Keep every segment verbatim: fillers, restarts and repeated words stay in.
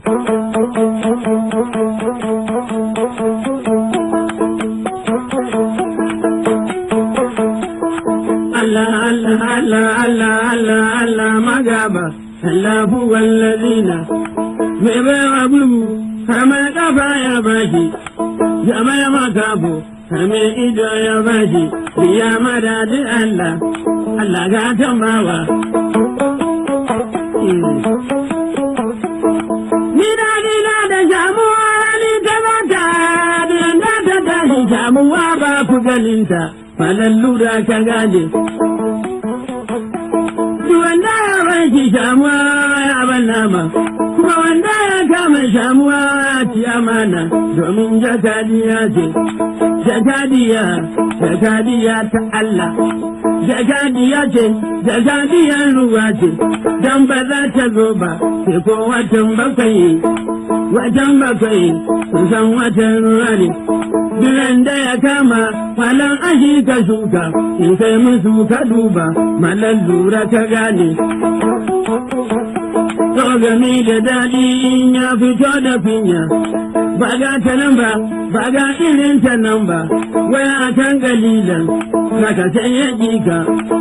Allah Allah Allah Allah Allah Allah magaba Allah huwa allazina mai bai abu kama kafa ya bashi jama ya makabo kame ido ya bashi ya madadi Allah Allah ga tambawa ni da ni na da jamuwa ni ta mata da ta tashi jamuwa ba ku ganinta falallura ka gane wanda ya banki shamuwa ya ban nama kuma wanda ya kama shamuwa ci amana domin jakadiya ce jakadiya jakadiya ta Allah jakadiya ce jakadiyar ruwa ce dan ba za ta zo ba sai ko watan bakwai watan bakwai kusan watan ruwa ne Duran da ya kama malan ashi ka shuka in kai musu ka duba malan lura ka gane. To gami da daɗi in ya fito da finya ba ga ta nan ba ba ga irin ta nan ba wai a kan galilan saka sai ya ka.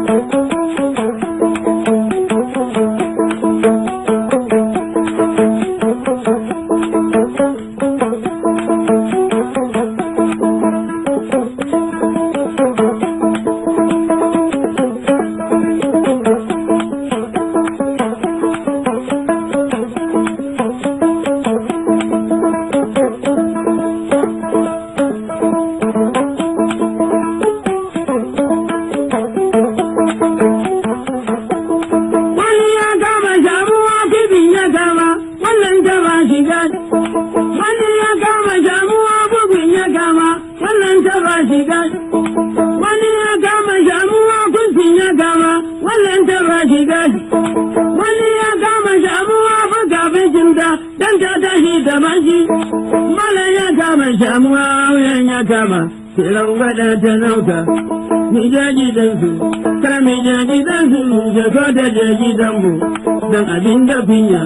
Wani ya kama shamuwa kusin ya kama wannan ta ba shi gashi. Wani ya kama shamuwa fuka bikinta dan ta tashi da bashi. Mala ya kama shamuwa wuyan ya kama kiran gwada ta nauka. Mi je gidansu, kar mi je gidansu, je ko ta je gidanmu don abin da kunya.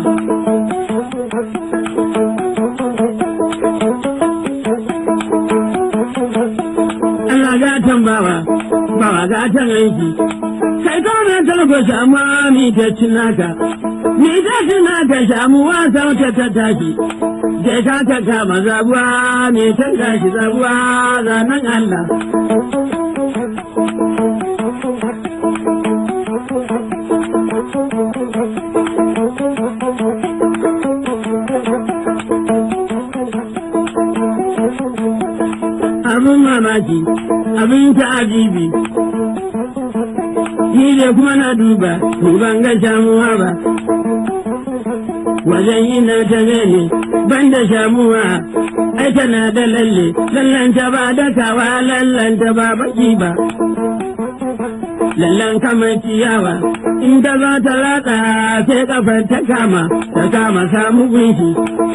Gatan bawa, bawa gatan aiki, kai kone talko samu mi ta cinaka, mi ta cinaka samu wasa wata ta tashi, je ka ka kama zabuwa, mi ta tashi zabuwa zanen Allah. Abin mamaki, abin ta ajibi, ni da kuma na duba, ni ban ga shamuwa ba. Wajen yi na ta ne, ban da shamuwa, ai tana da lalle, lallanta ba dakawa, lallanta ba baki ba. Lallan kamar ciyawa, in ta za ta latsa sai kafar ta kama, ta kama samun gunshi,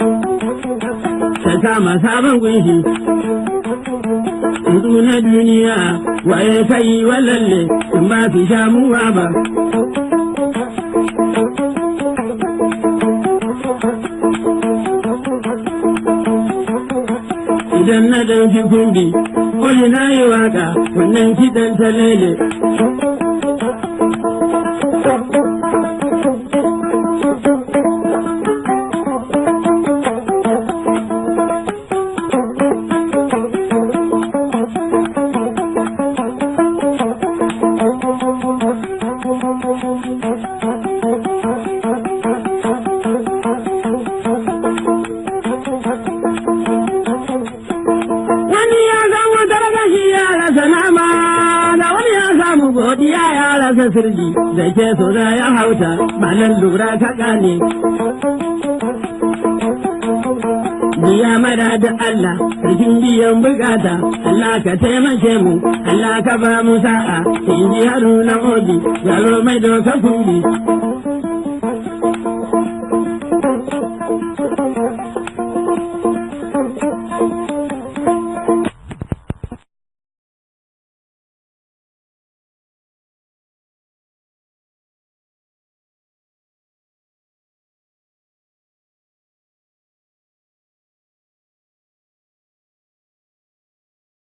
ta kama sabon gunshi. Yanzu na duniya waye kai walalle in ba fi shamuwa ba. Idan na ɗauki kundi, wani na yi waka wannan kiɗan ta lele. Godiya ya rasa sirji da ke so da ya hauta malar lura ka gane. Biya mara da Allah, sarkin biyan bukata, Allah ka taimake mu, Allah ka ba mu sa'a, in ji haruna odi, yaro mai doka kundi,